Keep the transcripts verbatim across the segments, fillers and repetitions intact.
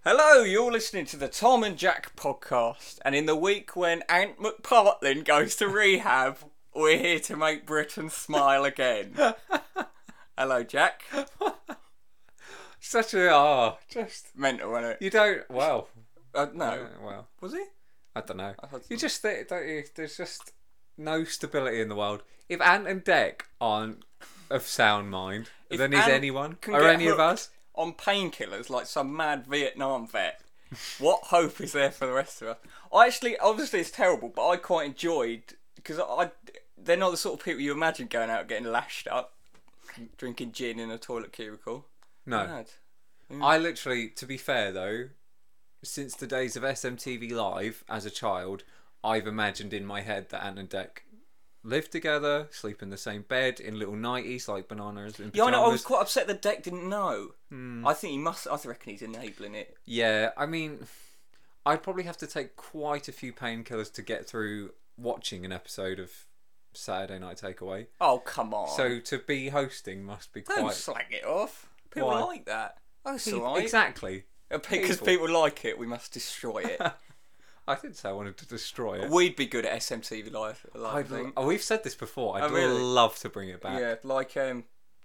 Hello, you're listening to the Tom and Jack podcast, and in the week when Ant McPartlin goes to rehab, we're here to make Britain smile again. Hello, Jack. Such a oh, just mental, wasn't it? You don't. Well, uh, no. Uh, well, was he? I don't know. I You just think, don't you? There's just no stability in the world. If Ant and Dec aren't of sound mind, If then is Ant anyone can or get any of hooked us? On painkillers like some mad Vietnam vet, what hope is there for the rest of us? I actually, obviously, it's terrible, but I quite enjoyed because I, they're not the sort of people you imagine going out getting lashed up, drinking gin in a toilet cubicle. No. Mad. Mm. I literally, to be fair though, since the days of S M T V Live as a child, I've imagined in my head that Ant and Dec live together, sleep in the same bed, in little nighties like bananas in Yeah, I pyjamas. know. I was quite upset that Dec didn't know. Mm. I think he must. I reckon he's enabling it. Yeah, I mean, I'd probably have to take quite a few painkillers to get through watching an episode of Saturday Night Takeaway. Oh, come on. So to be hosting must be Don't quite... slag it off. People Why? like that. That's Pe- alright. Exactly. Because people. people like it, we must destroy it. I didn't say I wanted to destroy it. We'd be good at S M T V Live. Live I'd, thing. oh, we've said this before. I'd Oh, really? love to bring it back. Yeah, like um,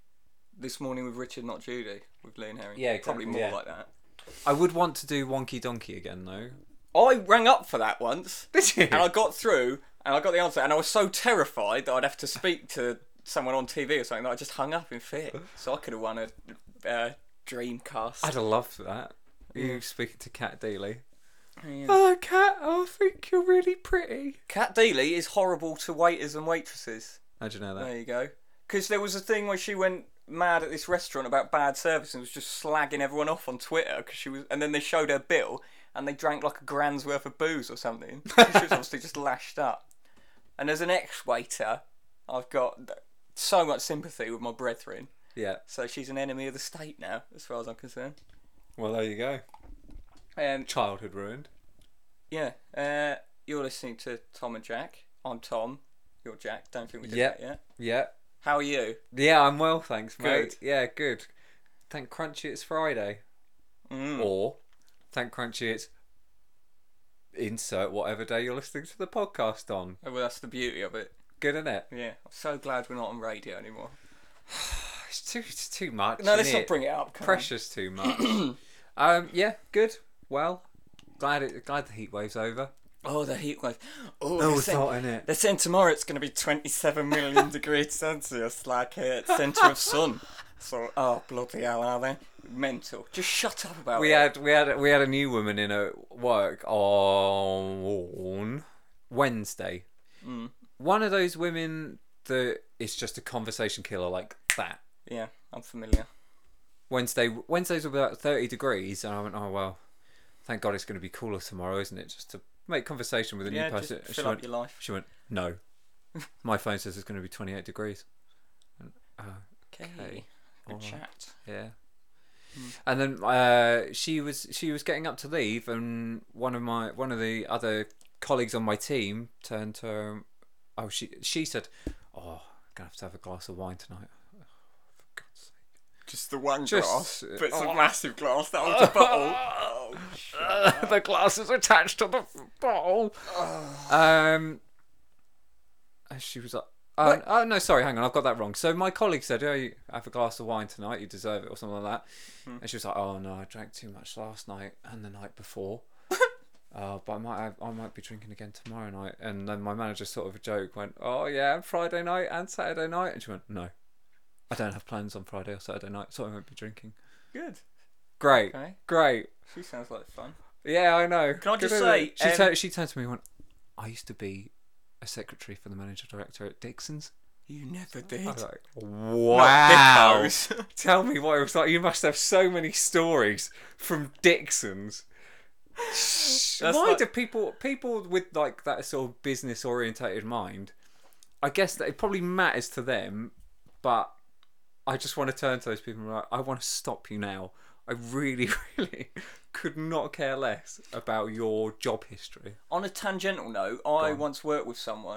This Morning with Richard, Not Judy, with Lee and Harry. Yeah, exactly, Probably more yeah. like that. I would want to do Wonky Donkey again, though. I rang up for that once. Did you? And I got through, and I got the answer, and I was so terrified that I'd have to speak to someone on T V or something that I just hung up in fear. So I could have won a uh, Dreamcast. I'd have loved that. You Yeah. speaking to Kat Deely. Yeah. Hello, Kat. I think you're really pretty. Kat Deely is horrible to waiters and waitresses. How'd you know that? There you go. Because there was a thing where she went mad at this restaurant about bad service and was just slagging everyone off on Twitter. Cause she was, and then they showed her bill and they drank like a grand's worth of booze or something. She was obviously just lashed up. And as an ex-waiter, I've got so much sympathy with my brethren. Yeah. So she's an enemy of the state now, as far as I'm concerned. Well, there you go. Um, Childhood ruined. yeah. Uh, you're listening to Tom and Jack. I'm Tom. You're Jack. Don't think we did Yep. that yet. Yeah. How are you? Yeah, I'm well, thanks, mate. Good. Yeah, good. Thank Crunchy it's Friday. Mm. Or thank Crunchy it's insert whatever day you're listening to the podcast on. Oh, well, that's the beauty of it. Good, isn't it? Yeah. I'm so glad we're not on radio anymore. It's too it's too much. No, let's innit? not bring it up. Come Precious too much. um, yeah, good. Well, glad it glad the heat wave's over. on. Oh, the heat wave. Oh, No, they're it's saying, not in it. they're saying tomorrow it's going to be twenty-seven million degrees Celsius, like here at centre of sun. So, oh, bloody hell, are they? Mental. Just shut up about We it. had we had we had a new woman in at work on Wednesday. Mm. One of those women that is just a conversation killer like that. Yeah, I'm familiar. Wednesday Wednesdays were about thirty degrees, and I went, oh well, thank God it's going to be cooler tomorrow, isn't it? Just to make conversation with a Yeah, new person. just she fill went, up your life. She went, no. My phone says it's going to be twenty-eight degrees. And, uh, Okay. Okay. Good Alright. chat. yeah. Mm. And then uh, she was she was getting up to leave, and one of my one of the other colleagues on my team turned to her. Oh, she she said, "Oh, I'm gonna have to have a glass of wine tonight." Oh, for God's sake. Just the one Just- glass. But it's oh. a massive glass. That was a bottle. Oh, shit. The glass is attached to the bottle. Um, and she was like, oh, What? oh no, sorry, hang on, I've got that wrong. So my colleague said, "Oh, you have a glass of wine tonight. You deserve it," or something like that. Hmm. And she was like, "Oh no, I drank too much last night and the night before." Uh, but I might have, I might be drinking again tomorrow night. And then my manager sort of a joke went, "Oh yeah, and Friday night and Saturday night." And she went, "No, I don't have plans on Friday or Saturday night, so I won't be drinking." Good. Great, Okay. great. She sounds like fun. Yeah, I know. Can I just Good, say, isn't it? she um, turned she turned to me and went, "I used to be a secretary for the manager director at Dixon's." You never did. I was like, Not "Wow!" Dicko's. Tell me what it was like. You must have so many stories from Dixon's. That's Why like- do people people with like that sort of business orientated mind? I guess that it probably matters to them, but I just want to turn to those people and be like, I want to stop you now. I really, really could not care less about your job history. On a tangential note, I on. once worked with someone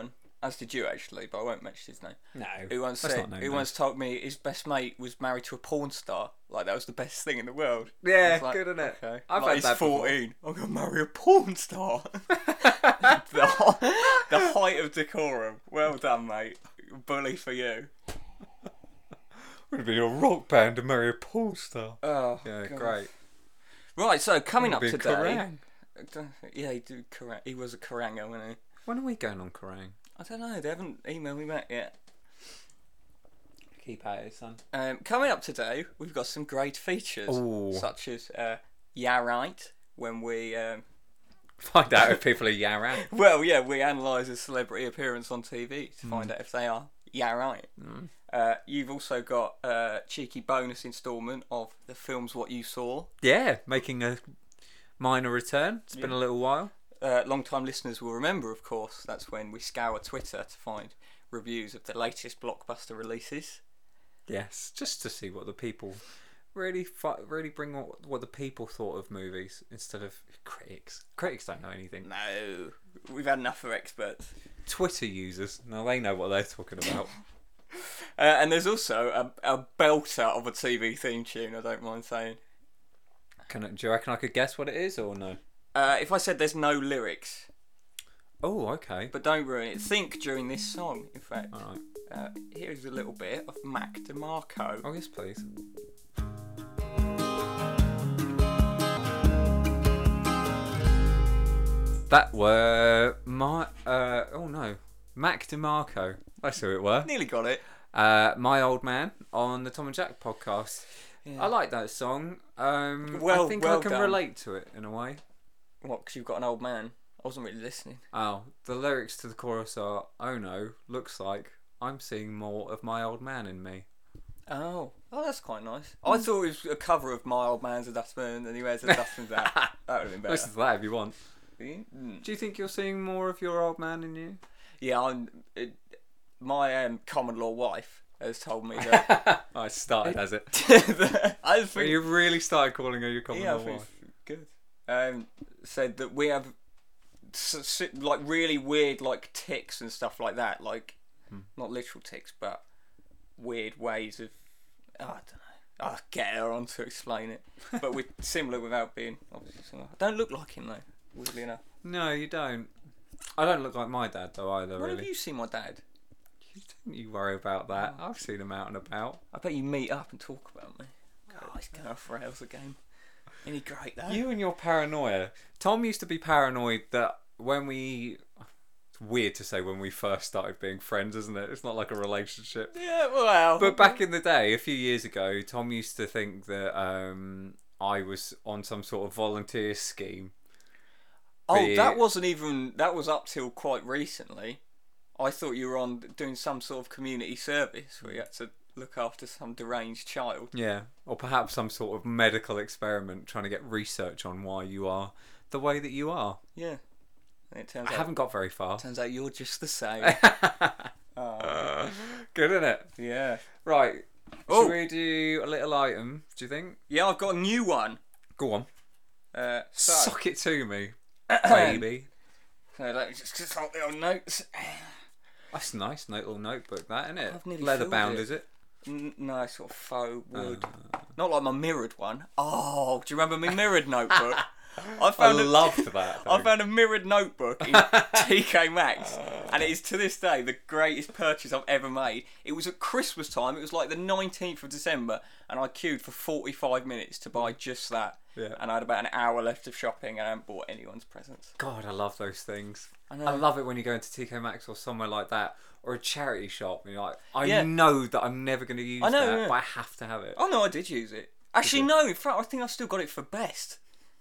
as did you actually, but I won't mention his name. No, Who once that's said, not known, who no. once told me his best mate was married to a porn star. Like that was the best thing in the world. I Yeah, was like, good, isn't it? Okay. I've like, had he's that before. fourteen. I'm gonna marry a porn star. the, hi- the height of decorum. Well done, mate. Bully for you. Would have been a rock band to marry a porn star. Oh, Yeah, God. great. Right, so coming up Would be a today. Kerrang. Yeah, he did Kerrang. He was a Kerranger, wasn't he? When are we going on Kerrang? I don't know. They haven't emailed me back yet. Keep at it, son. Um, coming up today, we've got some great features, Ooh. such as uh, Yeah Right, when we um, Find out if people are Yaran. well, yeah, we analyse a celebrity appearance on T V to find Mm. out if they are Yeah Right. Mm. Uh, you've also got a cheeky bonus instalment of the films What You Saw. Yeah, making a minor return. It's been Yeah. a little while. Uh, long-time listeners will remember, of course, that's when we scour Twitter to find reviews of the latest blockbuster releases. Yes, just to see what the people really fu- really bring what, what the people thought of movies instead of critics. Critics don't know anything. No, we've had enough of experts. Twitter users, now they know what they're talking about. Uh, and there's also a, a belter of a T V theme tune, I don't mind saying. Can I, do you reckon I could guess what it is or no? Uh, if I said there's no lyrics, Oh, okay. but don't ruin it, think during this song, in fact. Alright. Uh, here's a little bit of Mac DeMarco. Oh, yes, please. That were my... Uh, oh, no. Mac DeMarco. That's who it were. Nearly got it. Uh, My Old Man on the Tom and Jack podcast. Yeah. I like that song. Um, Well- I think well I can done. relate to it in a way. What, because you've got an old man? I wasn't really listening. Oh, the lyrics to the chorus are, oh no, looks like I'm seeing more of my old man in me. Oh, oh, that's quite nice. I thought it was a cover of My Old Man's a Dustman and he wears a dustman's hat. That would have been better. Listen to that if you want. Mm. Do you think you're seeing more of your old man in you? Yeah, I'm, it, my um, common law wife has told me that. I started as it. I So think, you really started calling her your common yeah, I law think wife. it's good. Um, said that we have s- s- like really weird like tics and stuff like that, like Hmm. not literal tics, but weird ways of. Oh, I don't know. I'll get her on to explain it. But we're similar without being obviously similar. I don't look like him though, weirdly enough. No, you don't. I don't look like my dad though either, When really. have you seen my dad? You don't you worry about that. I've seen him out and about. I bet you meet up and talk about me. Oh, he's going off rails again. Isn't he great though? You and your paranoia. Tom used to be paranoid that when we... It's weird to say when we first started being friends, isn't it? It's not like a relationship. Yeah, well. But back in the day, a few years ago, Tom used to think that um, I was on some sort of volunteer scheme. Oh, Be that it- wasn't even. That was up till quite recently. I thought you were on doing some sort of community service where you had to look after some deranged child. Yeah, or perhaps some sort of medical experiment trying to get research on why you are the way that you are. Yeah. And it turns I out. haven't got very far. Turns out you're just the same. Oh, Good, isn't it? yeah. Right. Oh. Should we do a little item, do you think? Yeah, I've got a new one. Go on. Uh, so, Suck it to me, baby. so let me just consult the old notes. That's a nice little notebook, that, isn't it? I've nearly Leather filled bound, it. is it? N- no, sort of faux wood. Uh, Not like my mirrored one. Oh, do you remember my mirrored notebook? I I found a, loved that. I thing. found a mirrored notebook in T K Maxx, and it is to this day the greatest purchase I've ever made. It was at Christmas time. It was like the nineteenth of December, and I queued for forty-five minutes to buy just that. Yeah. And I had about an hour left of shopping, and I hadn't bought anyone's presents. God, I love those things. I know. I love it when you go into T K Maxx or somewhere like that, or a charity shop, and you're like, I Yeah. know that I'm never going to use I know, that, yeah. but I have to have it. Oh no, I did use it. Actually, you? no. In fact, I think I've still got it for best.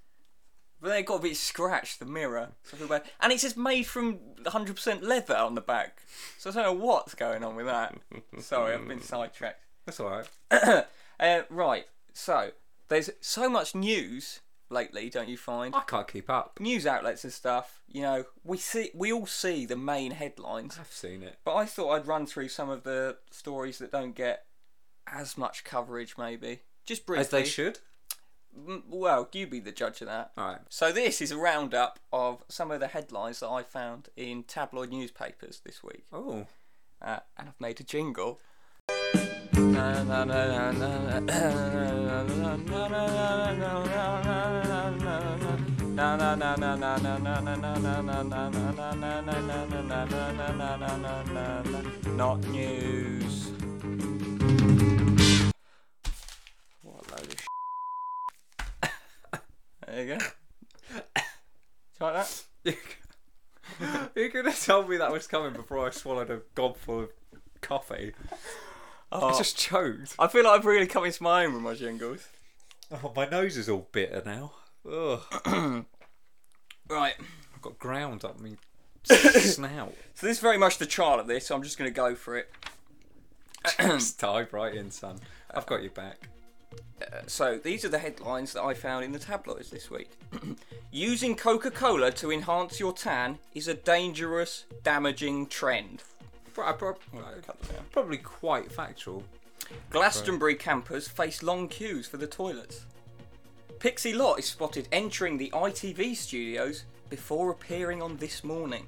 But then it got a bit scratched, the mirror. So I feel bad. And it says made from one hundred percent leather on the back. So I don't know what's going on with that. Sorry, I've been sidetracked. That's alright. uh, right, so there's so much news lately, don't you find? I can't keep up. News outlets and stuff. You know, we see, we all see the main headlines. I've seen it. But I thought I'd run through some of the stories that don't get as much coverage, maybe. Just briefly. As they should. Mm, Well, you be the judge of that. All right. So this is a roundup of some of the headlines that I found in tabloid newspapers this week. Oh. Uh, and I've made a jingle. Not news. What a load of sh**. There you go. Do you like that? You could have told me that was coming before I swallowed a gobful of coffee. Oh, I just choked. I feel like I've really come into my own with my jingles. Oh, my nose is all bitter now. Ugh. Right. I've got ground up me snout. So this is very much the trial of this, so I'm just going to go for it. Just dive right in, son. I've got your back. Uh, so these are the headlines that I found in the tabloids this week. Using Coca-Cola to enhance your tan is a dangerous, damaging trend. Pro- pro- Probably quite factual. Glastonbury campers face long queues for the toilets. Pixie Lott is spotted entering the I T V studios before appearing on This Morning.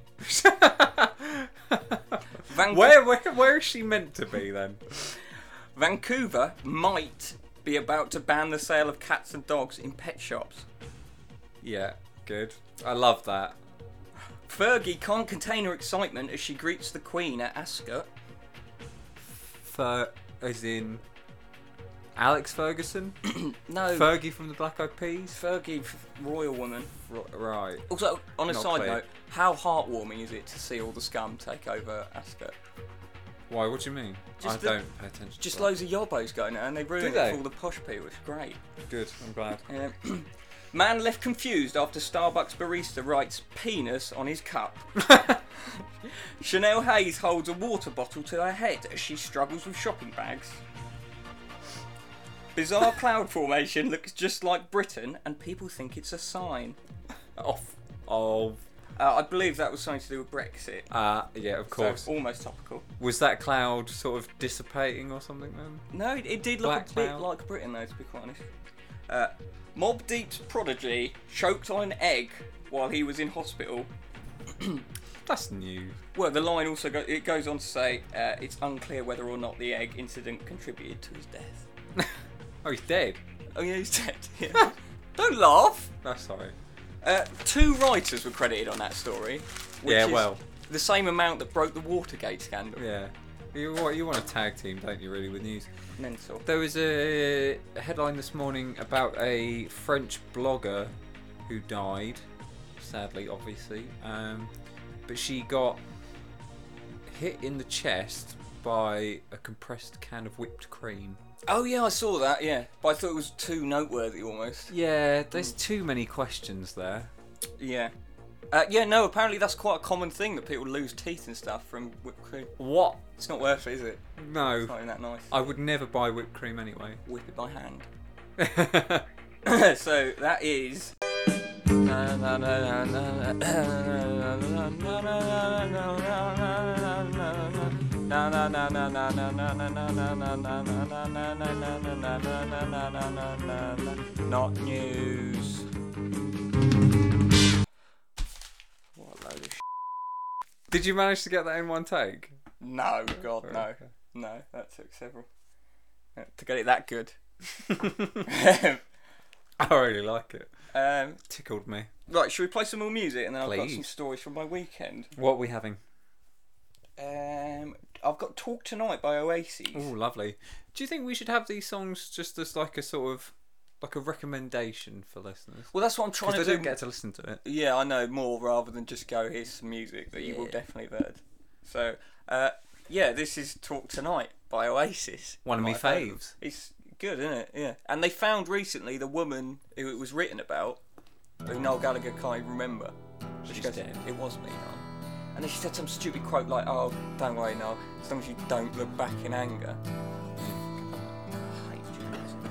Van- Where, where, where is she meant to be then? Vancouver might be about to ban the sale of cats and dogs in pet shops. Yeah, good. I love that. Fergie can't contain her excitement as she greets the Queen at Ascot. Fer, as in Alex Ferguson? No, Fergie from the Black Eyed Peas? Fergie, f- royal woman. R- right. Also, on a Not side clear. note, how heartwarming is it to see all the scum take over Ascot? Why? What do you mean? Just I the- don't pay attention. Just to loads of yobbos going there, and they ruin Do it they? for all the posh people. It's great. that. Good. I'm glad. Yeah. Man left confused after Starbucks barista writes penis on his cup. Chanel Hayes holds a water bottle to her head as she struggles with shopping bags. Bizarre cloud formation looks just like Britain and people think it's a sign. Off. Of. Uh, I believe that was something to do with Brexit. Uh, yeah, of course. So almost topical. Was that cloud sort of dissipating or something then? No, it, it did look Black a bit cloud? like Britain though, to be quite honest. Uh, Mobb Deep's prodigy choked on an egg while he was in hospital. That's new. Well, the line also go, it goes on to say uh, it's unclear whether or not the egg incident contributed to his death. Oh, he's dead. Oh yeah, he's dead. Yeah. Don't laugh. That's sorry. Uh, two writers were credited on that story. Which Yeah, is well. the same amount that broke the Watergate scandal. Yeah. You want, you want a tag team, don't you, really, with news? Mental. There was a headline this morning about a French blogger who died, sadly, obviously. Um, but she got hit in the chest by a compressed can of whipped cream. Oh yeah, I saw that. Yeah, but I thought it was too noteworthy almost. Yeah, there's too many questions there. Yeah. Uh, yeah, no, apparently that's quite a common thing that people lose teeth and stuff from whipped cream. What? It's not worth it, is it? No. It's not even that nice. I would never buy whipped cream anyway. Whip it by hand. So that is. Not news. What a load of sh- Did you manage to get that in one take? No, God, no. Okay. No, that took several. Yeah, to get it that good. I really like it. um, Tickled me. right, should we play some more music and then I've got Please. some stories from my weekend? What are we having? Um, I've got Talk Tonight by Oasis. Oh, lovely. Do you think we should have these songs just as like a sort of like a recommendation for listeners? Well, that's what I'm trying Because to they do. don't get to listen to it. Yeah, I know, more rather than just go, here's some music that you will Yeah. definitely have heard. So, uh, yeah, this is Talk Tonight by Oasis. One of me My favourite. faves. It's good, isn't it? Yeah. And they found recently the woman who it was written about, who Noel Gallagher can't even remember. So she She's goes, dead. It was me, Noel. And then she said some stupid quote like, oh, don't worry, Noel, as long as you don't look back in anger. I hate journalism.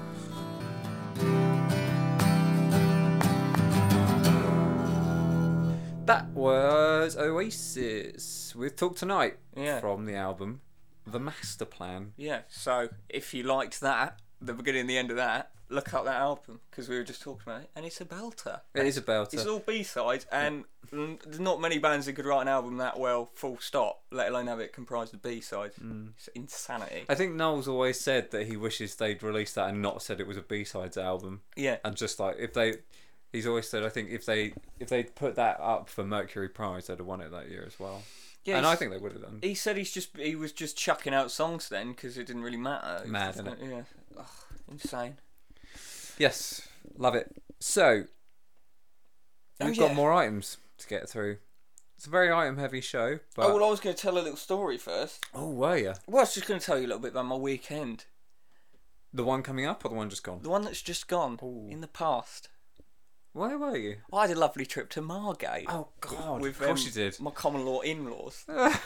That was Oasis with Talk Tonight Yeah. from the album The Master Plan. Yeah, so if you liked that, the beginning and the end of that, look up that album because we were just talking about it, and it's a belter. It is a belter. It's all B-sides, and mm. there's not many bands that could write an album that well, full stop, let alone have it comprised of B-sides. Mm. It's insanity. I think Noel's always said that he wishes they'd released that and not said it was a B-sides album. Yeah. And just like, if they... He's always said, I think if they if they put that up for Mercury Prize, they'd have won it that year as well. Yeah, and I think they would have done. He said he's just he was just chucking out songs then because it didn't really matter. Mad, isn't it? Yeah, Ugh, insane. Yes, love it. So we've oh, yeah. got more items to get through. It's a very item-heavy show. But... Oh well, I was going to tell a little story first. Oh, were you? Well, I was just going to tell you a little bit about my weekend. The one coming up or the one just gone? The one that's just gone. Ooh. In the past. Where were you? I had a lovely trip to Margate. Oh God! With, of course um, you did. My common law in-laws.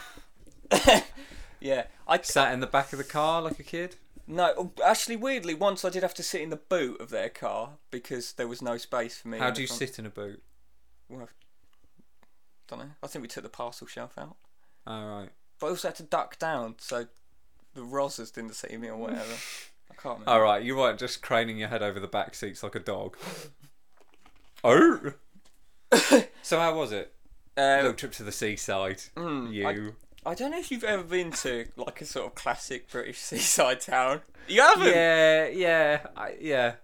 Yeah, I sat in the back of the car like a kid. No, actually, weirdly, once I did have to sit in the boot of their car because there was no space for me. How do you front. sit in a boot? Well, don't know. I think we took the parcel shelf out. Oh right. But I also had to duck down so the Rozzers didn't see me or whatever. I can't remember. All right, you weren't just craning your head over the back seats like a dog. Oh. So how was it? Um, Little trip to the seaside. Mm, you. I, I don't know if you've ever been to like a sort of classic British seaside town. You haven't? Yeah, yeah, I, yeah.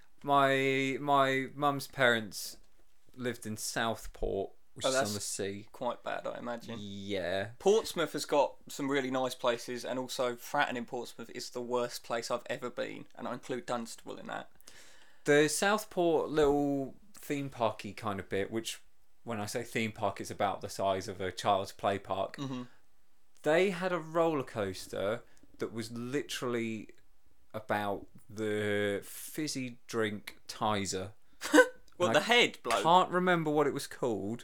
My my mum's parents lived in Southport, which Oh, is that's on the sea. Quite bad, I imagine. Yeah. Portsmouth has got some really nice places, and also Fratton in Portsmouth is the worst place I've ever been, and I include Dunstable in that. The Southport little theme parky kind of bit, which when I say theme park, it's about the size of a child's play park. Mm-hmm. They had a roller coaster that was literally about the fizzy drink Tizer. Well, the head bloke. Can't remember what it was called.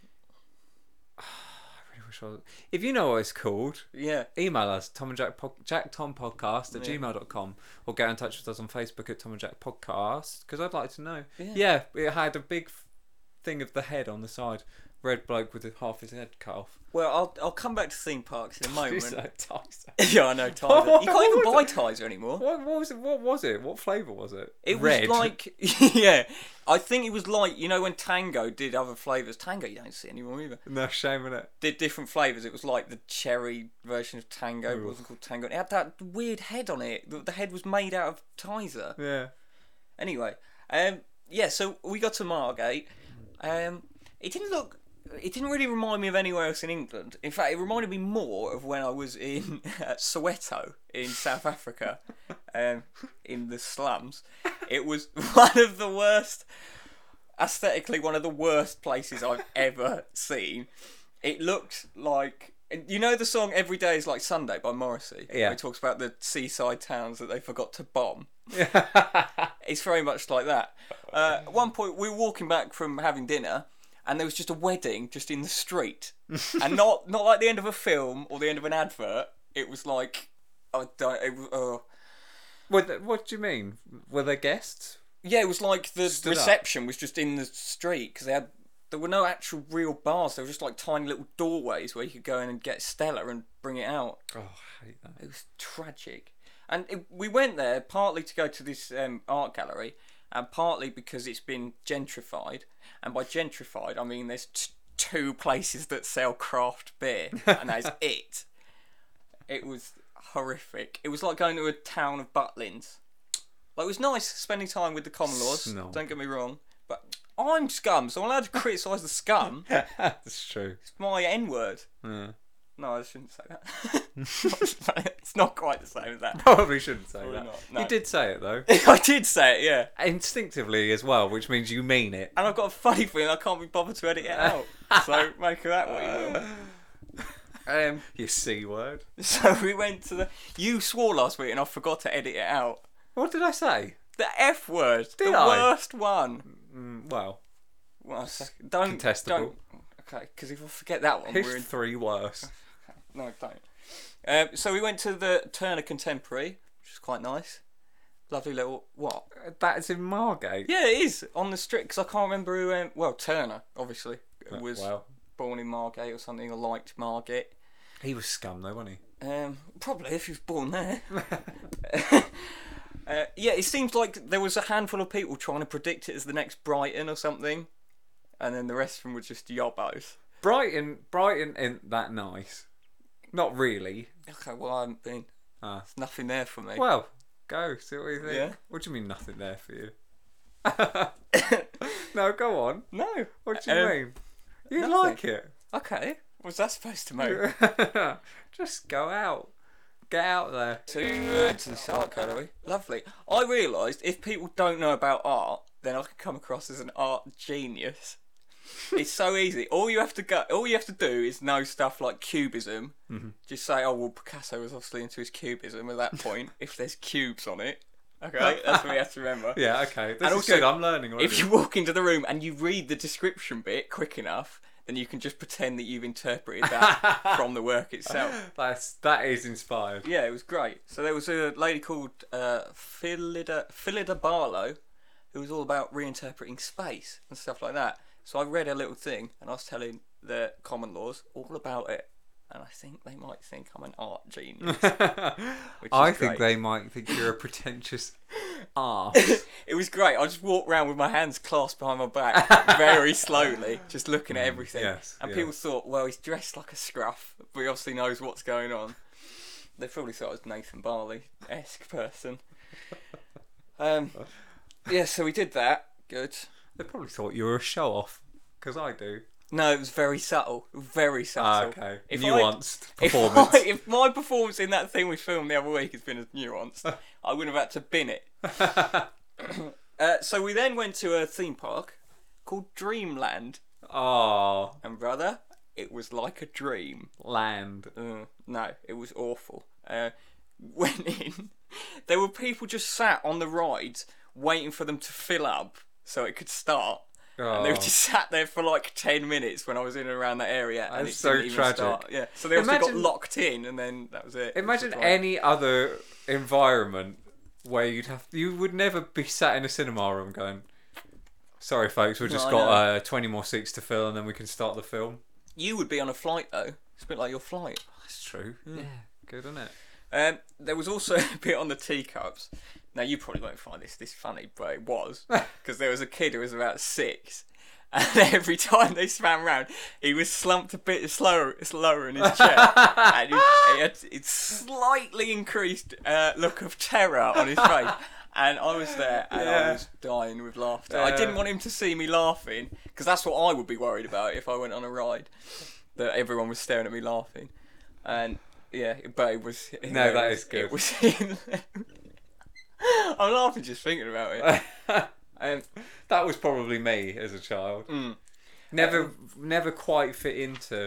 I really wish I was... If you know what it's called, yeah, email us Tom and Jack po- Jack Tom Podcast at yeah. gmail dot com or get in touch with us on Facebook at Tom and Jack Podcast because I'd like to know. Yeah. yeah, it had a big thing of the head on the side, red bloke with half his head cut off. Well, I'll I'll come back to theme parks in a moment. Tizer. Yeah, I know Tizer. You can't even buy Tizer anymore. What, what was it? What was it? What flavour was it? It Red. was like, yeah, I think it was like, you know when Tango did other flavours. Tango you don't see anymore either. No shame in it. Did different flavours. It was like the cherry version of Tango. Ooh. It wasn't called Tango. It had that weird head on it. The, the head was made out of Tizer. Yeah. Anyway, um, yeah. So we got to Margate. Um, it didn't look. It didn't really remind me of anywhere else in England. In fact, it reminded me more of when I was in uh, Soweto in South Africa, um, in the slums. It was one of the worst, aesthetically, one of the worst places I've ever seen. It looked like, you know the song Every Day is Like Sunday by Morrissey? Yeah. Where he talks about the seaside towns that they forgot to bomb. Yeah. It's very much like that. Uh, at one point, we were walking back from having dinner, and there was just a wedding just in the street, and not not like the end of a film or the end of an advert. It was like, I don't. It was, uh, what What do you mean? Were there guests? Yeah, it was like the Stood reception up. Was just in the street because they had there were no actual real bars. They were just like tiny little doorways where you could go in and get Stella and bring it out. Oh, I hate that. It was tragic, and it, we went there partly to go to this um, art gallery, and partly because it's been gentrified. And by gentrified, I mean there's t- two places that sell craft beer, and that's it. It was horrific. It was like going to a town of Butlins. Like, it was nice spending time with the common laws, No. don't get me wrong, but I'm scum, so I'm allowed to criticise the scum. That's true. It's my N-word. Yeah. No, I shouldn't say that. It's not quite the same as that. Probably shouldn't say Probably that. not, no. You did say it though. I did say it, yeah. Instinctively as well, which means you mean it. And I've got a funny feeling I can't be bothered to edit it out. So make of that what you will. Um, You C word. so we went to the... You swore last week and I forgot to edit it out. What did I say? The F word. Did the I? worst one. Mm, well, Well, don't... contestable. Don't, okay, because if I forget that one, here's we're in... three worse. No, don't. Um, so we went to the Turner Contemporary, which is quite nice. Lovely little... What? That's in Margate. Yeah, it is. On the street, because I can't remember who... Um, well, Turner, obviously, was Well, born in Margate or something, or liked Margate. he was scum though, wasn't he? Um, probably, if he was born there. Uh, yeah, it seems like there was a handful of people trying to predict it as the next Brighton or something, and then the rest of them were just yobbos. Brighton, Brighton isn't that nice. Not really. Okay, well, I haven't been. Ah. There's nothing there for me. Well, go, see what you think. Yeah. What do you mean nothing there for you? No, go on. No. What do you Um, mean? You nothing. like it. Okay. What's that supposed to mean? Just go out. Get out there. to, uh, to the art gallery. Lovely. I realised if people don't know about art, then I could come across as an art genius. It's so easy. All you have to go, all you have to do is know stuff like cubism. Mm-hmm. Just say, "Oh well, Picasso was obviously into his cubism at that point." If there's cubes on it, okay, that's what you have to remember. Yeah, okay. This And is also, good. I'm learning already. If you walk into the room and you read the description bit quick enough, then you can just pretend that you've interpreted that from the work itself. That's that is inspired. Yeah, it was great. So there was a lady called uh, Phillida, Phillida Barlow, who was all about reinterpreting space and stuff like that. So I read a little thing, and I was telling the common laws all about it, and I think they might think I'm an art genius. Which I is think great. they might think you're a pretentious arse. It was great. I just walked around with my hands clasped behind my back, very slowly, just looking at everything. yes, and yeah. people thought, well, he's dressed like a scruff, but he obviously knows what's going on. They probably thought I was Nathan Barley-esque person. Um, yeah, so we did that. Good. They probably thought you were a show off, because I do. No, it was very subtle. Very subtle. Ah, okay. If Nuanced I, if performance. I- If, my performance in that thing we filmed the other week has been as nuanced, I wouldn't have had to bin it. Uh, so we then went to a theme park called Dreamland. Oh, And brother, it was like a dream. land. Uh, no, it was awful. Uh, went in, there were people just sat on the rides waiting for them to fill up so it could start. And they were Oh. just sat there for like ten minutes when I was in and around that area, and That's it so didn't even tragic. start. Yeah, so they also got Imagine- locked in, and then that was it. Imagine It was like- any other environment where you'd have you would never be sat in a cinema room going, "Sorry, folks, we've just No, I got uh, twenty more seats to fill, and then we can start the film." You would be on a flight though. It's a bit like your flight. That's true. Yeah, good, isn't it? Um, there was also a bit on the teacups. Now you probably won't find this this funny, but it was because there was a kid who was about six, and every time they swam round, he was slumped a bit slower, slower in his chair, and he, he had a slightly increased uh, look of terror on his face. And I was there, and Yeah. I was dying with laughter. I didn't Yeah. want him to see me laughing, because that's what I would be worried about if I went on a ride, that everyone was staring at me laughing. And yeah, but it was. No, that is good. It was. I'm laughing just thinking about it. Um, That was probably me as a child. mm, Never, never quite fit into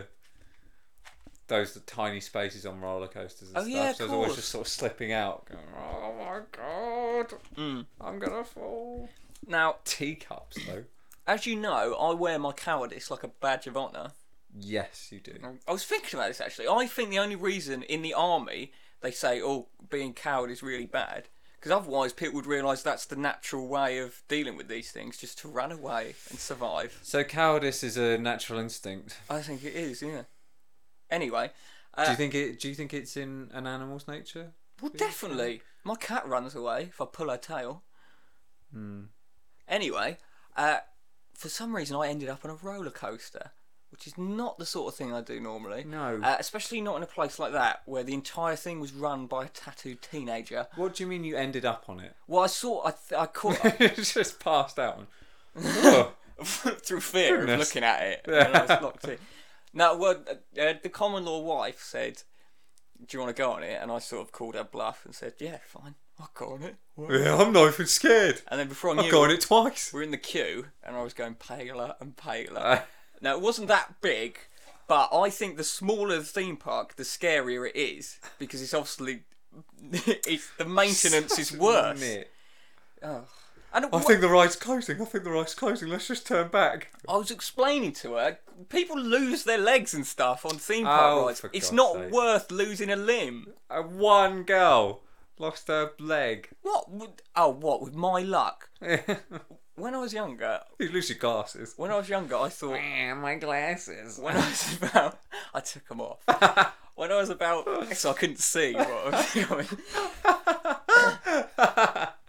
those tiny spaces on roller coasters and Oh, stuff. yeah, of so I was always course. just sort of slipping out. Going, oh my god, mm. I'm gonna fall. Now, Teacups, though. as you know, I wear my cowardice like a badge of honour. Yes, you do. I was thinking about this actually. I think the only reason in the army they say, "Oh, being coward is really bad," because otherwise people would realise that's the natural way of dealing with these things, just to run away and survive. So cowardice is a natural instinct. I think it is, yeah. Anyway, uh, do you think it? Do you think it's in an animal's nature? well, definitely. My cat runs away if I pull her tail. Hmm. Anyway, uh, for some reason I ended up on a roller coaster, which is not the sort of thing I do normally. No. Uh, especially not in a place like that where the entire thing was run by a tattooed teenager. What do you mean you ended up on it? Well, I saw, I, th- I caught It's just passed out. Oh. through fear Goodness. of looking at it, and I was locked in. Now, well, uh, uh, the common law wife said, "Do you want to go on it?" And I sort of called her bluff and said, "Yeah, fine, I'll go on it." Yeah, I'm not even scared. And then before I I've knew gone it, it twice. we're in the queue, and I was going paler and paler. Uh, Now, it wasn't that big, but I think the smaller the theme park, the scarier it is, because it's obviously it's the maintenance is worse. Admit. Oh. And I what- think the ride's closing. I think the ride's closing. Let's just turn back. I was explaining to her, people lose their legs and stuff on theme park Oh, rides. for It's God's not sake. worth losing a limb. Uh, one girl lost her leg. What? would- Oh, what? With my luck. When I was younger, You lose your glasses. when I was younger, I thought My glasses. when I was about, I took them off. When I was about, so I couldn't see what I was doing.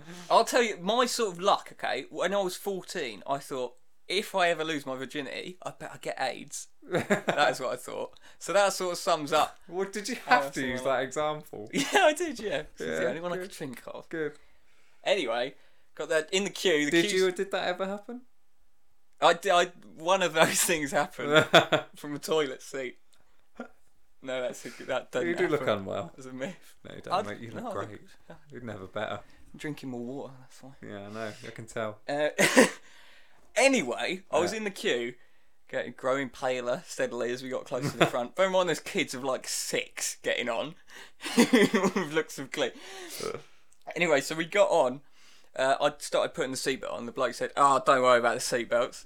tell you, my sort of luck, okay, when I was fourteen, I thought, if I ever lose my virginity, I bet I get AIDS. That is what I thought. So that sort of sums up. Well, did you have Oh, to use something that example? Yeah, I did, yeah. It's Yeah, the only one I good. could think of. Good. Anyway, got that in the queue. The Did queue's- you? Did that ever happen? I, did- I, one of those things happened from a toilet seat. No, that's a, that doesn't You do look happen. unwell. As a myth. No, you don't, I'd- mate. You look no, I look- great. You're never better. I'm drinking more water, that's why. Yeah, I know. I can tell. Uh, anyway, I was Yeah. in the queue, getting growing paler steadily as we got closer to the front. Bear in mind, there's kids of like six getting on with looks of glee. Anyway, so we got on. Uh, I started putting the seatbelt on. The bloke said, "Oh, don't worry about the seatbelts."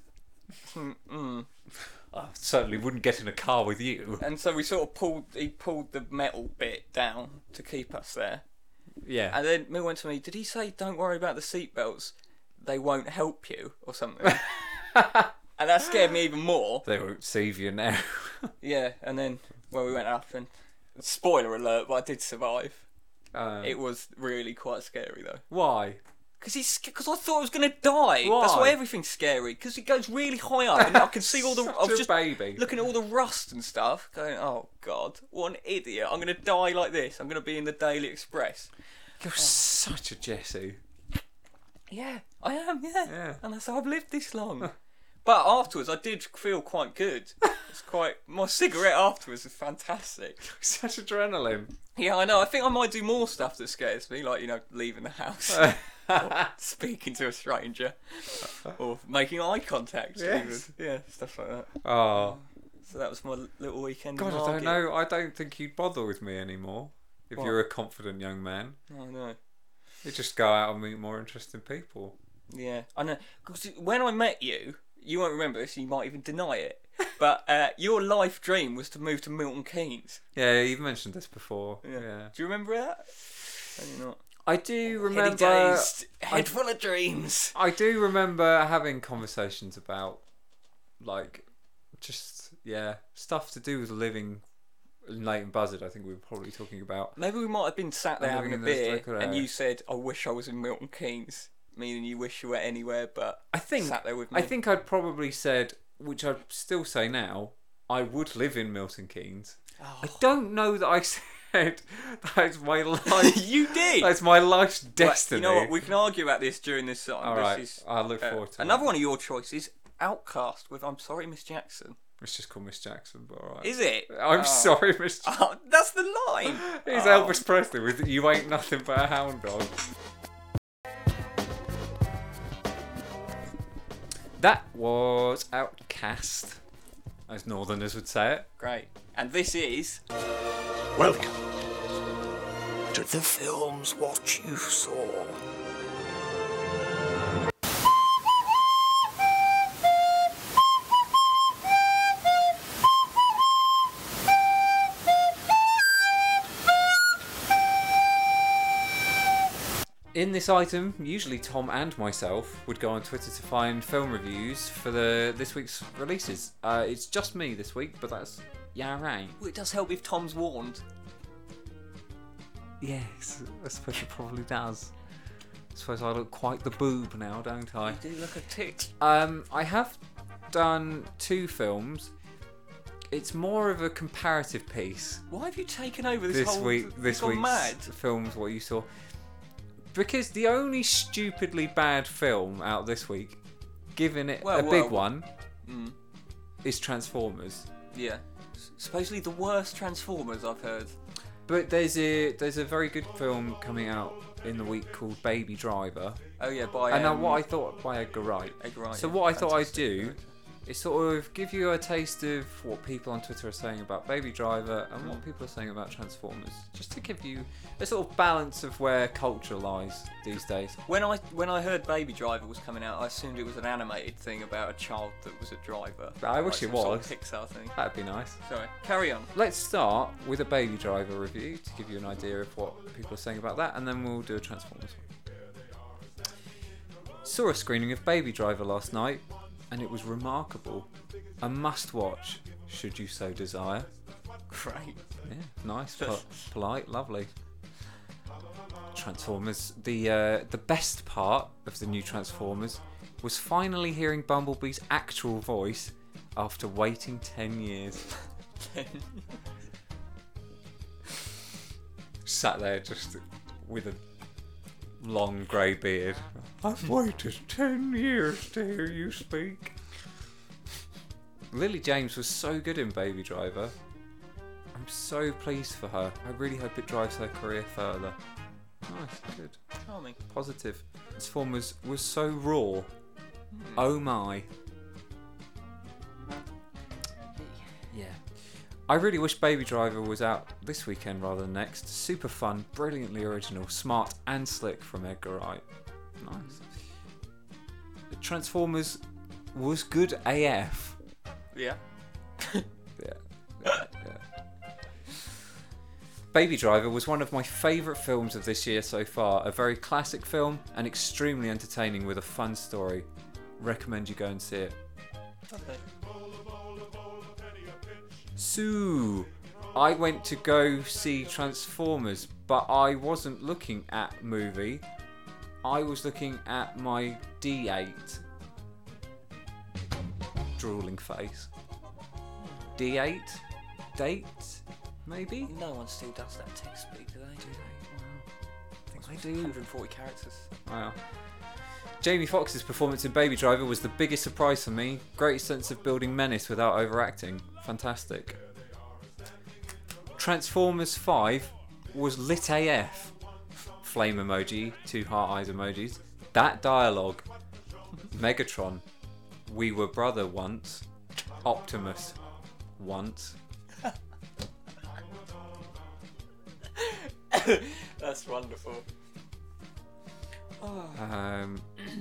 mm. I certainly wouldn't get in a car with you. And so we sort of pulled. He pulled the metal bit down to keep us there. Yeah. And then Mill went to me, "Did he say don't worry about the seatbelts? They won't help you or something?" And that scared me even more. They won't save you now. Yeah, and then well, we went up and spoiler alert, but I did survive. Um, It was really quite scary though, why? because he's because I thought I was gonna die. Why? That's why everything's scary, because it goes really high up, and I can see all the. Such I was a just baby. looking at all the rust and stuff, going, "Oh God, what an idiot! I'm gonna die like this. I'm gonna be in the Daily Express." You're such a Jesse. Yeah, I am. Yeah, Yeah. and that's how I've lived this long. But afterwards, I did feel quite good. It's quite my cigarette afterwards is fantastic. Such adrenaline. Yeah, I know. I think I might do more stuff that scares me, like, you know, leaving the house, or speaking to a stranger, or making eye contact. Yes. Even. Yeah, stuff like that. Oh. So that was my little weekend. God, in I don't Margate. know. I don't think you'd bother with me anymore. If What? you're a confident young man, I know. you just go out and meet more interesting people. Yeah, I know. Because when I met you, you won't remember this, you might even deny it, but uh, your life dream was to move to Milton Keynes. Yeah, you've mentioned this before. Yeah. Yeah. Do you remember that? Maybe not. I do Heady remember. days, head full of dreams. I do remember having conversations about, like, just yeah, stuff to do with living in Leighton Buzzard. I think we were probably talking about. Maybe we might have been sat there I'm having a living in this beer, local and area. you said, "I wish I was in Milton Keynes," meaning you wish you were anywhere but I think. sat there with me. I think I'd probably said, which I'd still say now, I would live in Milton Keynes. Oh. I don't know that I said that's my life. You did. That's my life's Right, destiny. you know what? We can argue about this during this song. All this right, is, I look uh, forward to another it. one of your choices. Outcast with "I'm Sorry, Miss Jackson." It's just called Miss Jackson, but all right. Is it? I'm Oh. sorry, Miss. Jackson. Oh, that's the line. It's Oh. Elvis Presley with "You Ain't Nothing But a Hound Dog." That was Outcast, as Northerners would say it. Great. And this is Welcome to the films what you saw. In this item, usually Tom and myself would go on Twitter to find film reviews for the this week's releases. Uh, it's just me this week, but that's yeah right. Well, it does help if Tom's warned. Yes, I suppose it probably does. I suppose I look quite the boob now, don't I? You do look a tit. Um, I have done two films. It's more of a comparative piece Why have you taken over this, this whole? week. you've This gone week's mad. films, what you saw, because the only stupidly bad film out this week, giving it Well, a well, big well. one, Mm, is Transformers. yeah. S- Supposedly the worst Transformers I've heard. But there's a there's a very good film coming out in the week called Baby Driver. Oh yeah, by and now um, what I thought by Edgar Wright. Edgar Wright, So yeah, what I thought I'd fantastic do director. is sort of give you a taste of what people on Twitter are saying about Baby Driver and what people are saying about Transformers, just to give you a sort of balance of where culture lies these days. When I when I heard Baby Driver was coming out, I assumed it was an animated thing about a child that was a driver. I wish Like it some sort of was. Pixar thing. That'd be nice. Sorry, carry on. Let's start with a Baby Driver review to give you an idea of what people are saying about that, and then we'll do a Transformers one. Saw a screening of Baby Driver last night, and it was remarkable. A must-watch, should you so desire. Great. Yeah, nice, po- polite, lovely. Transformers, the uh, the best part of the new Transformers was finally hearing Bumblebee's actual voice after waiting ten years. Sat there just with a long grey beard. I've waited ten years to hear you speak. Lily James was so good in Baby Driver. I'm so pleased for her. I really hope it drives her career further. Nice, good. Charming. Positive. Transformers was so raw. Oh my. Yeah. I really wish Baby Driver was out this weekend rather than next. Super fun, brilliantly original, smart and slick from Edgar Wright. Nice. Transformers was good A F. Yeah. Yeah. yeah, yeah. Baby Driver was one of my favourite films of this year so far. A very classic film and extremely entertaining with a fun story. Recommend you go and see it. Okay. So, I went to go see Transformers, but I wasn't looking at movie. I was looking at my D eight. Drooling face. D eight? Date? Maybe? No one still does that text speak, do they? Do they? I I think do. it's one hundred forty characters. Wow. Jamie Foxx's performance in Baby Driver was the biggest surprise for me. Great sense of building menace without overacting. Fantastic. Transformers five was lit A F. Flame emoji, two heart eyes emojis. That dialogue. Megatron. We were brother once. Optimus. Once. That's wonderful. Oh. Um,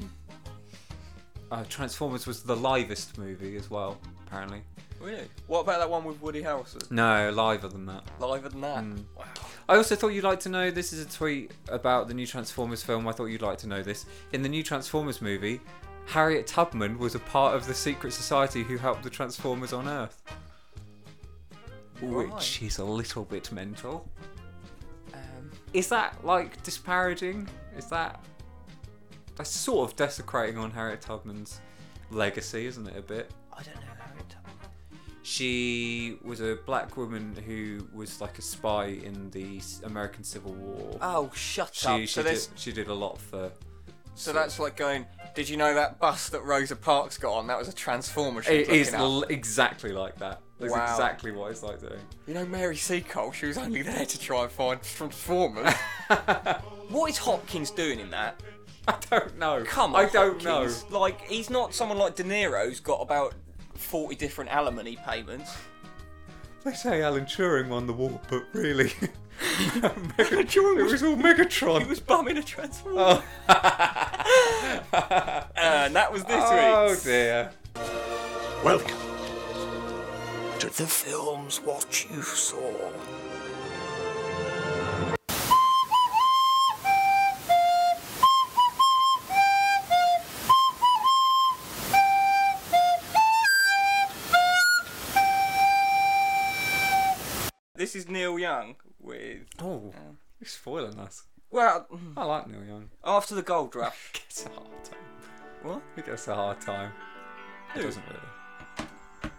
uh, Transformers was the livest movie as well, apparently. Really? What about that one with Woody Harrelson? No, liver than that. Liver than that? Mm. Wow. I also thought you'd like to know, this is a tweet about the new Transformers film, I thought you'd like to know this. In the new Transformers movie, Harriet Tubman was a part of the secret society who helped the Transformers on Earth. Right. Which is a little bit mental. Um, Is that, like, disparaging? Is that... That's sort of desecrating on Harriet Tubman's legacy, isn't it, a bit? I don't know Harriet Tubman. She was a black woman who was like a spy in the S- American Civil War. Oh, shut she, up. she, So, did, there's, she did a lot for... so that's like going, did you know that bus that Rosa Parks got on? That was a Transformer she was It is looking at. l- exactly like that. That's Wow. exactly what it's like doing. You know Mary Seacole, she was only there to try and find Transformers. What is Hopkins doing in that? I don't know. Come on, I don't Hopkins. Like, he's not someone like De Niro who's got about forty different alimony payments. know. They say Alan Turing won the war, but really... Alan Turing it was all Megatron. He was bumming a Transformer. Oh. And that was this Oh week's. dear. Welcome to the films what you saw. This is Neil Young with... Oh, you're spoiling us. Well, I like Neil Young. after the gold rush. Gets a hard time. What? He gets a hard time. He Who? doesn't really.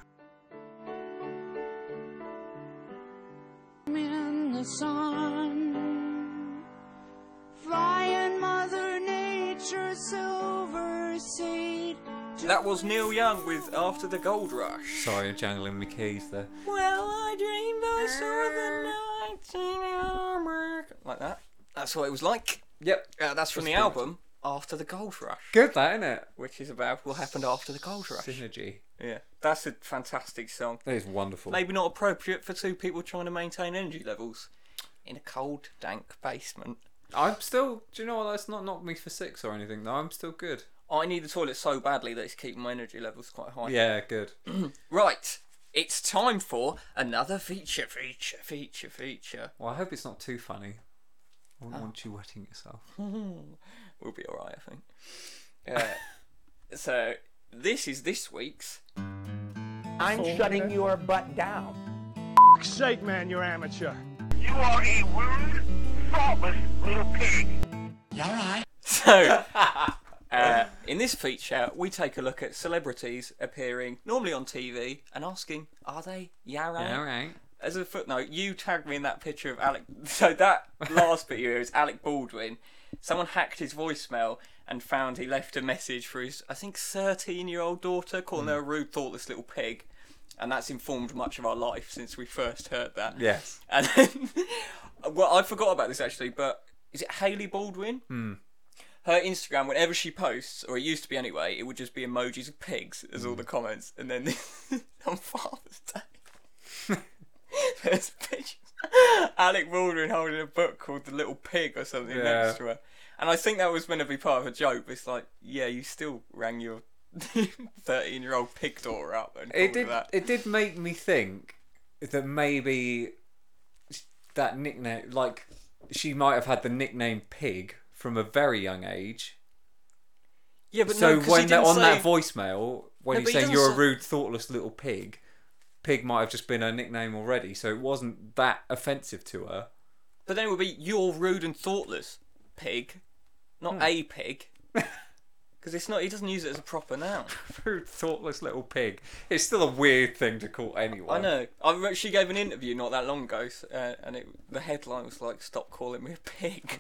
In the sun, flying Mother Nature's silver seed. That was Neil Young with After the Gold Rush. Sorry, I'm jangling my keys there. Well, I dreamed I saw the night in America. Like that. That's what it was like. Yep. Uh, that's from the That's good. album After the Gold Rush, Good, that, isn't it? which is about what happened after the gold rush. Synergy. Yeah, that's a fantastic song. That is wonderful. Maybe not appropriate for two people trying to maintain energy levels in a cold, dank basement. I'm still. Do you know what? That's not knocked me for six or anything. though. I'm still good. I need the toilet so badly that it's keeping my energy levels quite high. Yeah, good. Right, it's time for another feature, feature, feature, feature. Well, I hope it's not too funny. I wouldn't want you wetting yourself. We'll be alright, I think. Uh, so, this is this week's... I'm shutting your butt down. sake, man, you're amateur. You are a rude, thoughtless little pig. All right. So, uh, in this feature, we take a look at celebrities appearing normally on T V and asking, are they Yarra? Yeah, all right. As a footnote, you tagged me in that picture of Alec. So that last bit here is Alec Baldwin. Someone hacked his voicemail and found he left a message for his, I think, thirteen-year-old daughter, calling her a rude, thoughtless little pig. And that's informed much of our life since we first heard that. Yes. And then, well, I forgot about this actually, but is it Hailey Baldwin? Hmm. Her Instagram, whenever she posts, or it used to be anyway, it would just be emojis of pigs as all the comments. And then on Father's Day, there's pictures. Alec Baldwin holding a book called The Little Pig or something Yeah. next to her. And I think that was meant to be part of a joke, but it's like, yeah, you still rang your thirteen-year-old pig daughter up and called It her did. that. It did make me think that maybe that nickname, like she might have had the nickname Pig from a very young age. Yeah, but so no, 'cause he when they're didn't on say... that voicemail, when No, he's but he saying doesn't you're a say- rude, thoughtless little pig, Pig might have just been her nickname already, so it wasn't that offensive to her. But then it would be, you're rude and thoughtless, pig, not Hmm. a pig. Because it's not. He doesn't use it as a proper noun. Rude, thoughtless little pig. It's still a weird thing to call anyone. I know. I remember she gave an interview not that long ago, uh, and it, the headline was like, "Stop calling me a pig."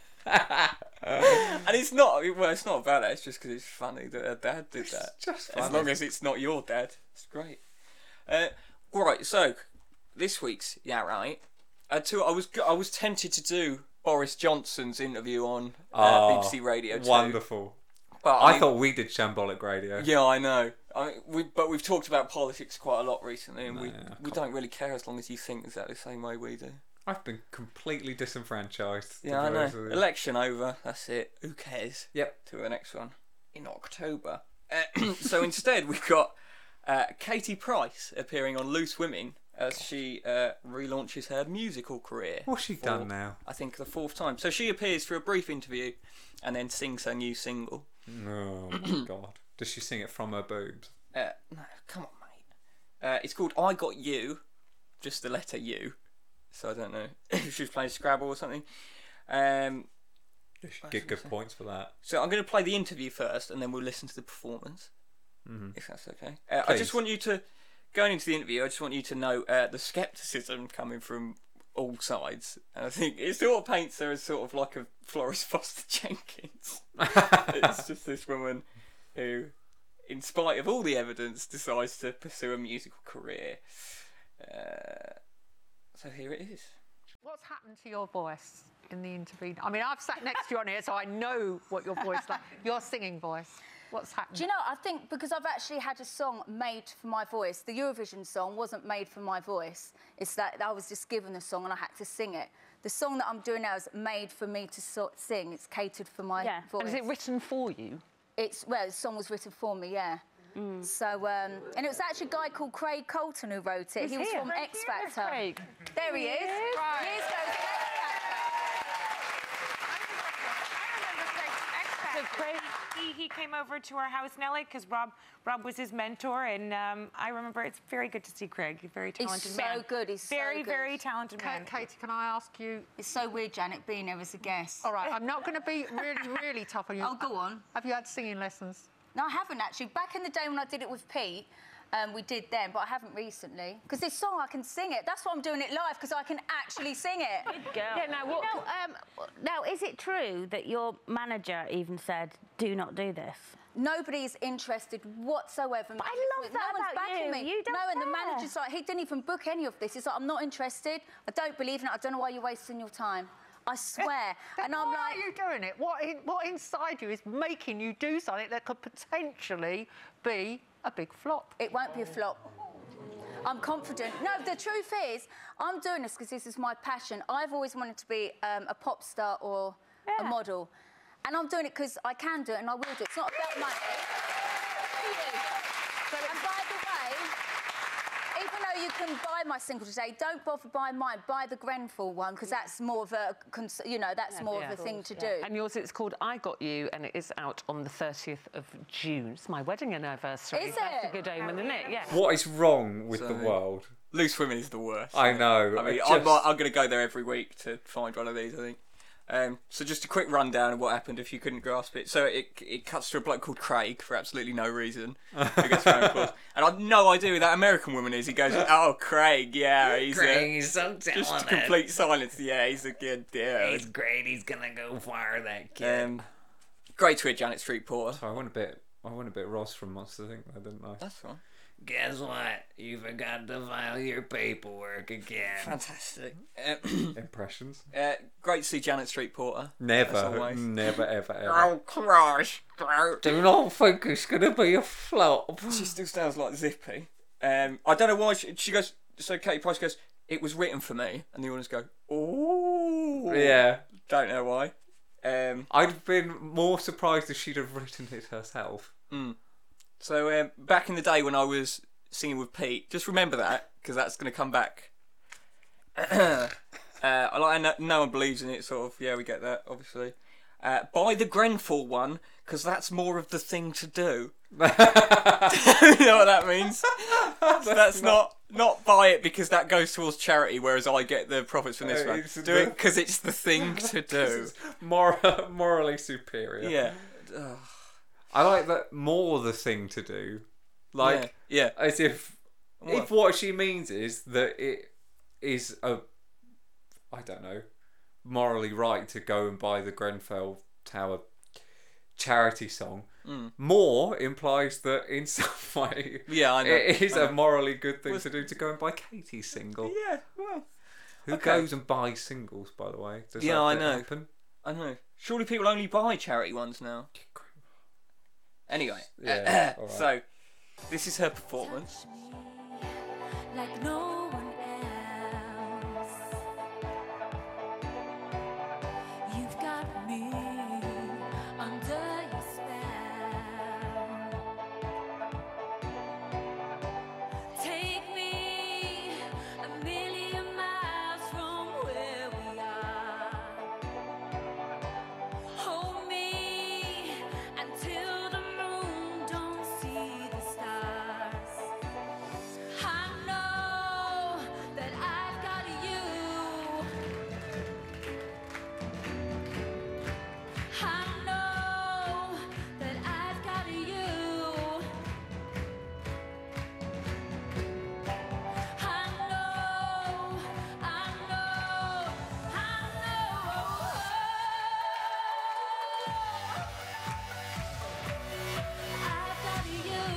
And it's not. Well, it's not about that. It's just because it's funny that her dad did that. just As funny. long as it's not your dad, it's great. Uh, right. So this week's yeah right. Uh, to, I was I was tempted to do Boris Johnson's interview on uh, Oh, B B C Radio two. Wonderful. But I mean- thought we did shambolic radio. Yeah, I know. I mean, we, but we've talked about politics quite a lot recently, and we Yeah, I we don't really care as long as you think exactly the same way we do. I've been completely disenfranchised. to Yeah, I be know. honest with you. Election over. That's it. Who cares? Yep. To the next one in October. Uh, so instead, we've got uh, Katie Price appearing on Loose Women as she uh, relaunches her musical career. What's she for, done now? I think the fourth time. So she appears for a brief interview, and then sings her new single. Oh my god. Does she sing it from her boobs? Uh, no, come on, mate. Uh, it's called I Got You, just the letter U. So I don't know if she's playing Scrabble or something. Um, You should get good points for that. so I'm going to play the interview first, and then we'll listen to the performance, Mm-hmm. if that's okay. Uh, I just Please. want you to, going into the interview, I just want you to know uh, the scepticism coming from all sides. And I think it sort of paints her as sort of like a Floris Foster Jenkins. It's just this woman who, in spite of all the evidence, decides to pursue a musical career. Uh, so here it is. What's happened to your voice in the interview? I mean, I've sat next to you on here, so I know what your voice like. Your singing voice. What's happened? Do you know, I think because I've actually had a song made for my voice. The Eurovision song wasn't made for my voice. It's that I was just given the song and I had to sing it. The song that I'm doing now is made for me to so- sing. It's catered for my Yeah. voice. And is it written for you? It's, well, the song was written for me, yeah. Mm. So, um, and it was actually a guy called Craig Colton who wrote it. He's he was here. from Craig, X here is Factor. Craig. There he is. Right. Years ago, he was in X Factor. So Craig, he, he came over to our house in L A because Rob Rob was his mentor, and um, I remember it's very good to see Craig. He's a very He's talented so man. good, he's so very good. very talented Ka- man. Katie, can I ask you? It's so weird, Janet, being there as a guest. All right, I'm not going to be really, really tough on you. Oh, go on. Have you had singing lessons? No, I haven't actually. Back in the day when I did it with Pete, um, we did then, but I haven't recently. Because this song, I can sing it. That's why I'm doing it live, because I can actually sing it. Girl. Yeah, now what? You know, um, now, is it true that your manager even said, do not do this? Nobody's interested whatsoever. But I love that no one's about backing you. me. You don't No, and the care. manager's like, he didn't even book any of this. He's like, I'm not interested. I don't believe in it. I don't know why you're wasting your time. I swear. Then and I'm why like, are you doing it? What, in, what inside you is making you do something that could potentially be a big flop? it won't be a flop. I'm confident. No, the truth is, I'm doing this because this is my passion. I've always wanted to be um, a pop star or a Yeah. model. And I'm doing it because I can do it and I will do it. It's not about money. And by the way, even though you can buy my single today, don't bother buying mine. Buy the Grenfell one because that's more of a, cons- you know, that's more yeah, of a of thing course, to yeah. do. And yours, it's called I Got You, and it is out on the thirtieth of June. It's my wedding anniversary. Is That's it? a good omen, isn't it? Yeah. What is wrong with the So- world? Loose Women is the worst. I know. I mean, just- I'm, I'm going to go there every week to find one of these, I think. Um, so just a quick rundown of what happened if you couldn't grasp it. So it it cuts to a bloke called Craig for absolutely no reason. Who gets phone calls. And I've no idea who that American woman is. He goes, "Oh, Craig, yeah, he's Craig, a, he's so just talented. complete silence. Yeah, he's a good dude. He's great. He's gonna go far, that kid." Um, great to hear Janet Street Porter. So I went a bit. I went a bit Ross from Monster Inc. I didn't know. That's right. Guess what? You forgot to file your paperwork again. Fantastic. Um, Impressions. uh, great to see Janet Street Porter. as Never, always. never, ever, ever. Oh, Christ. Do not think it's gonna be a flop. She still sounds like Zippy. Um, I don't know why she, she goes. So Katie Price goes, "It was written for me," and the audience go, "Ooh." Yeah. Don't know why. Um, I'd have been more surprised if she'd have written it herself. mm. So um, back in the day when I was singing with Pete, just remember that because that's going to come back. uh, I like. I know, no one believes in it. Sort of. Yeah, we get that. Obviously. Uh, buy the Grenfell one because that's more of the thing to do. You know what that means? that's so that's not... not not buy it because that goes towards charity, whereas I get the profits from this Uh, one. it's Do the- it because it's the thing to do. Mor- morally superior. Yeah. Ugh. I like that more the thing to do. Like, yeah, yeah. as if What? if what she means is that it is a, I don't know, morally right to go and buy the Grenfell Tower charity song. Mm. More implies that in some way, Yeah, I know. it is I know. a morally good thing Was- to do to go and buy Katie's single. Yeah, well, Who okay. goes and buys singles, by the way? Does Yeah, that I bit know. happen? I know. Surely people only buy charity ones now. Anyway, Yeah, all right. so this is her performance. Like no one else. You've got me under your spell. Take me a million miles from where we are. Hold me until the moon don't see the stars. I know that I've got you. I know that I've got you. I know, I know, I know. I've got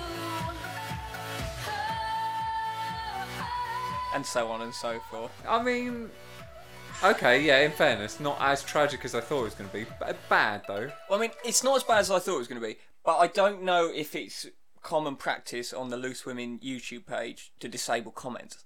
you. And so on and so forth. I mean, okay, yeah. In fairness, not as tragic as I thought it was going to be. B- bad though. Well, I mean, it's not as bad as I thought it was going to be, but I don't know if it's common practice on the Loose Women YouTube page to disable comments.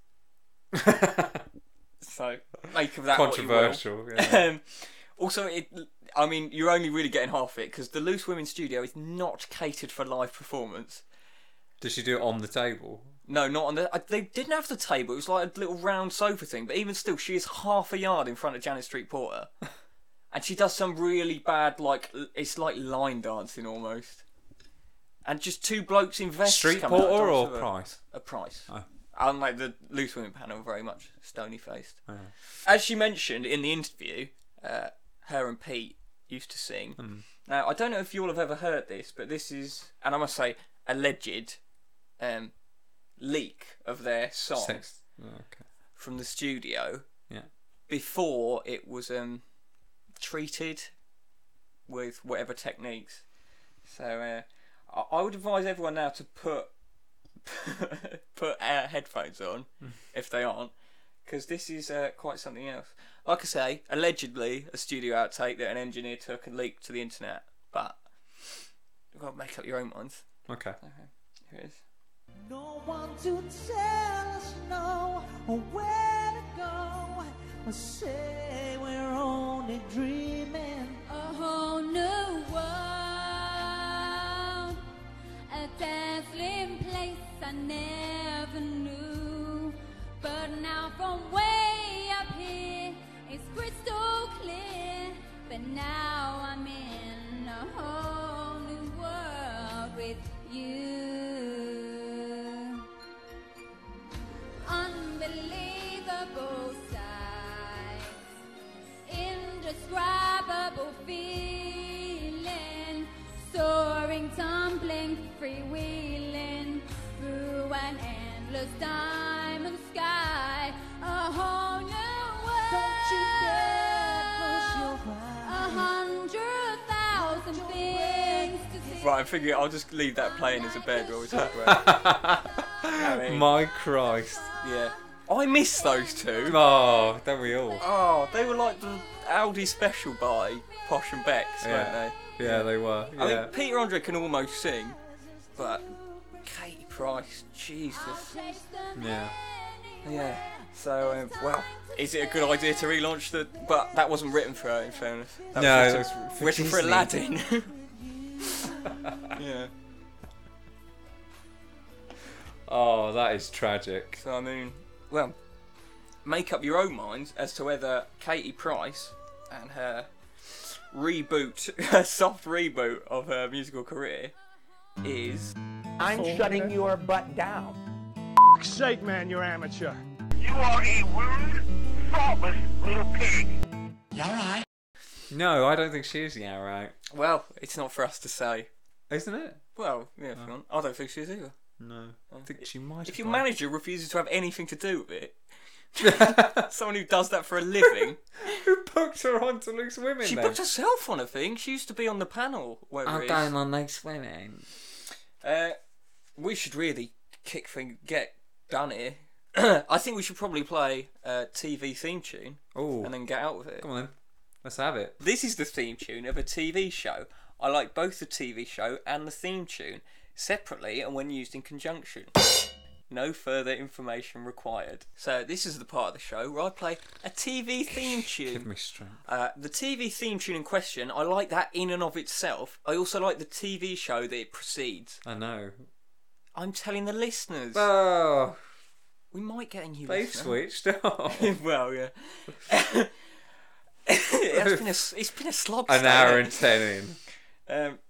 So, make of that Controversial. what you will. Yeah. Um, also, it. I mean, you're only really getting half of it because the Loose Women studio is not catered for live performance. Did she do it on the table? No, not on the. I- They didn't have the table. It was like a little round sofa thing. But even still, she is half a yard in front of Janet Street Porter, and she does some really bad, like l- it's like line dancing almost. And just two blokes in vests. Street coming out Porter and or dance with her. Price? A Price. Oh. Unlike the Loose Women panel, very much stony faced. Oh. As she mentioned in the interview, uh, her and Pete used to sing. Mm. Now, I don't know if you all have ever heard this, but this is, and I must say, alleged um, leak of their song Sex. Oh, okay. from the studio Yeah. before it was um, treated with whatever techniques. So uh, I, I would advise everyone now to put put uh, headphones on if they aren't, because this is uh, quite something else. Like I say, allegedly a studio outtake that an engineer took and leaked to the internet, but you've got to make up your own minds. Okay. Okay, here it is. No one to tell us no or where to go, or say we're only dreaming. A whole new world, a dazzling place I never knew. But now from way up here, it's crystal clear. But now I'm in a whole new world with you. Unbelievable sights, indescribable freewheeling through an endless diamond sky. A whole new world. Don't you dare close your A eyes. hundred thousand things to see. Right, I'm figuring I'll just leave that playing as a bed while we talk about it. I mean, My Christ. yeah. I miss those two. Oh, don't we all? Oh, they were like the Aldi special by Posh and Becks, weren't Yeah. they? Yeah, they were. I Yeah. mean, Peter Andre can almost sing, but Katie Price, Jesus. Yeah. Yeah. So, um, well, is it a good idea to relaunch the? But that wasn't written for her, in fairness. That No, was it written, was for written for Disney. Aladdin. Yeah. Oh, that is tragic. So I mean, well, make up your own minds as to whether Katie Price and her reboot, her soft reboot of her musical career, is. I'm shutting your butt down. For sake, man, you're amateur. You are a rude, thoughtless little pig. You alright? No, I don't think she is. Yeah, right. Well, it's not for us to say. Isn't it? Well, yeah, if you want. I don't think she is either. No. I think she might. If have your gone. manager refuses to have anything to do with it, someone who does that for a living. Who booked her on to Loose Women? She then? booked herself on a thing. She used to be on the panel. I'm going on Loose Women. Uh, we should really kick thing get done here. I think we should probably play a T V theme tune Oh, and then get out with it. come on then. Let's have it. This is the theme tune of a T V show. I like both the T V show and the theme tune separately and when used in conjunction. No further information required. So this is the part of the show where I play a T V theme tune. Give me strength. Uh, the T V theme tune in question, I like that in and of itself. I also like the T V show that it precedes. I know. I'm telling the listeners. Oh, We might get a new they've listener. switched. Oh. Well, yeah. it's been a it's been a slog. An today, hour hasn't and it? ten in. Um.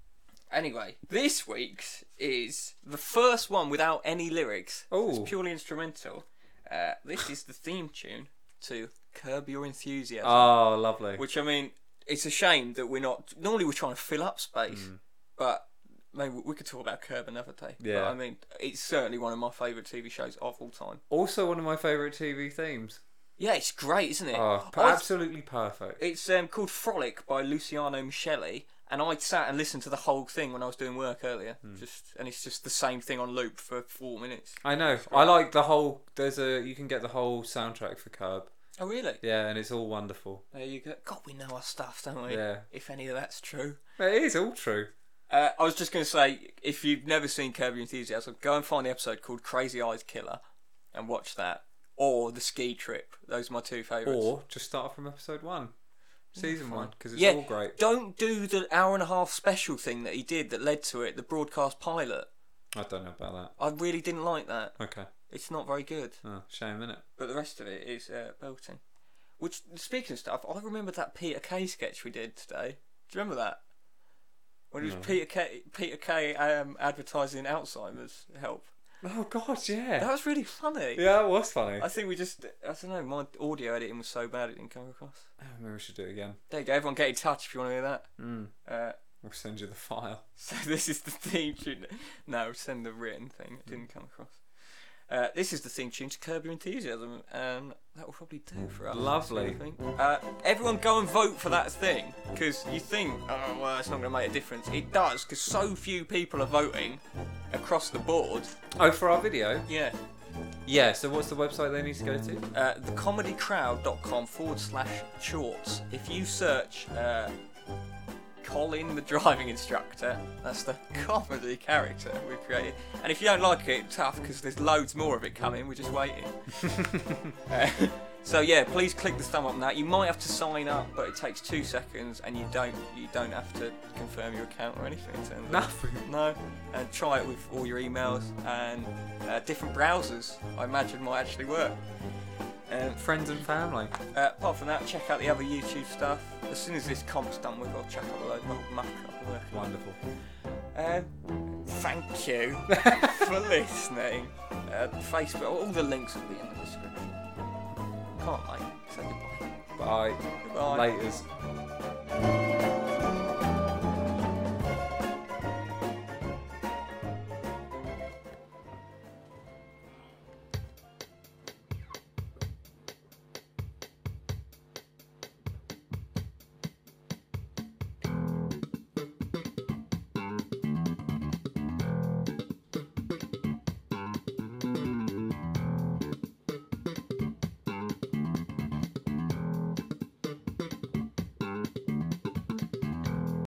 Anyway, this week's is the first one without any lyrics. Oh. It's purely instrumental. Uh, this is the theme tune to Curb Your Enthusiasm. Oh, lovely. Which, I mean, it's a shame that we're not. Normally, we're trying to fill up space, but maybe we could talk about Curb another day. Yeah. But, I mean, it's certainly one of my favourite T V shows of all time. Also, one of my favourite T V themes. Yeah, it's great, isn't it? Oh, I- absolutely perfect. It's um, called Frolic by Luciano Micheli, and I sat and listened to the whole thing when I was doing work earlier. Just and it's just the same thing on loop for four minutes. I know. I like the whole. There's a. You can get the whole soundtrack for Curb. Oh, really? Yeah, and it's all wonderful. There you go. God, we know our stuff, don't we? Yeah. If any of that's true. It is all true. Uh, I was just going to say, if you've never seen Curb Your Enthusiasm, go and find the episode called Crazy Eyes Killer and watch that. Or The Ski Trip. Those are my two favourites. Or just start from episode one, season one, because it's yeah, all great. Don't do the hour and a half special thing that he did that led to it, the broadcast pilot. I don't know about I really didn't like that. that. Okay. It's not very good. Oh, shame, innit? But the rest of it is uh, belting. Which, speaking of stuff, I remember that Peter Kay sketch we did today. Do you remember that? When it was No. Peter Kay, Peter Kay um, advertising Alzheimer's help. Oh God, yeah. That was really funny. Yeah, it was funny. I think we just, I don't know, my audio editing was so bad it didn't come across. Oh, maybe we should do it again. There you go, everyone get in touch if you want to hear that. Mm. Uh, We'll send you the file. so this is the theme tune. No, send the written thing, it didn't come across. Uh, this is the theme tune to Curb Your Enthusiasm, and that will probably do for us. Lovely. I think. Uh, everyone go and vote for that thing, because you think, oh, well, it's not going to make a difference. It does, because so few people are voting across the board. Oh, for our video? Yeah. Yeah, so what's the website they need to go to? Uh, thecomedycrowd.com forward slash shorts. If you search uh, Colin the driving instructor, that's the comedy character we created. And if you don't like it, tough, because there's loads more of it coming, we're just waiting. uh, so yeah, please click the thumb up on that. You might have to sign up, but it takes two seconds, and you don't you don't have to confirm your account or anything. It turns out. Nothing. No, and try it with all your emails and uh, different browsers. I imagine might actually work. Um, Friends and family. uh, apart from that, check out the other YouTube stuff. As soon as this comp's done with, I'll check out the load of old muck up work. Wonderful. Um, thank you for listening. Uh, Facebook, all the links will be in the description. Can't I? Say goodbye. Bye. Goodbye. Laters.